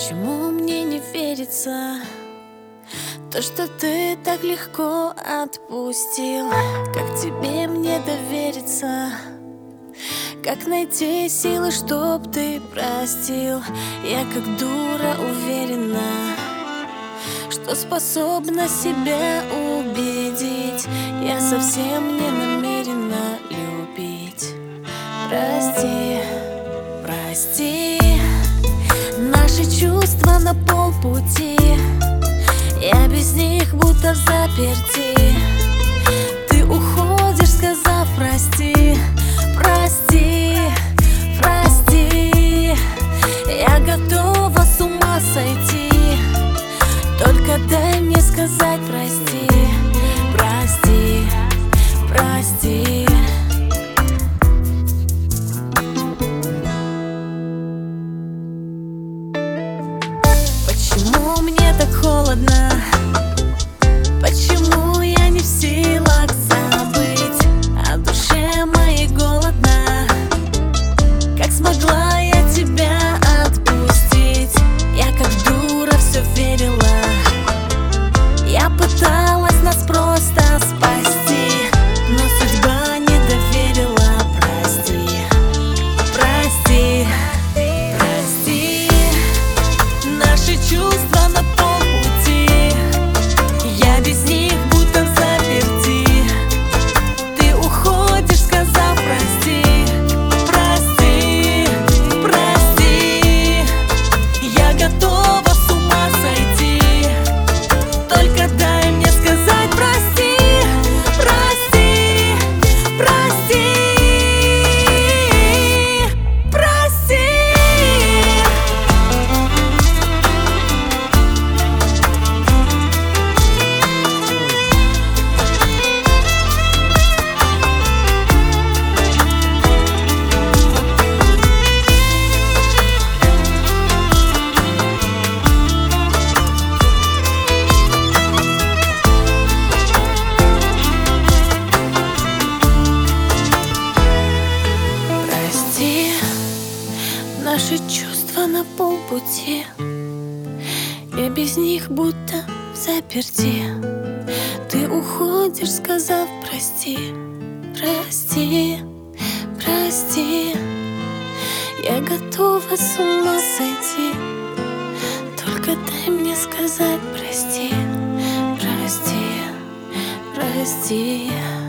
Почему мне не верится то, что ты так легко отпустил? Как тебе мне довериться? Как найти силы, чтоб ты простил? Я как дура уверена, что способна себя убедить. Я совсем не намерена любить. Прости, прости, наши чувства на полпути. Я без них будто в заперти. Ты уходишь, сказав прости, прости, прости. Я готова с ума сойти, только дай мне сказать прости, прости, прости. Почему мне так холодно? Почему я не в силах забыть? А душе моей голодно. Как смогла я тебя отпустить? Я как дура все верила. Я пыталась нас просто спасти, но судьба не доверила. Прости, прости, прости. Наши чувства на полпути. Я без них будто в заперти. Ты уходишь, сказав прости, прости, прости. Я готова с ума сойти, только дай мне сказать прости, прости, прости, прости. Прости, наши чувства на полпути. Я без них будто в заперти. Ты уходишь, сказав прости, прости, прости. Я готова с ума сойти, только дай мне сказать прости, прости, прости.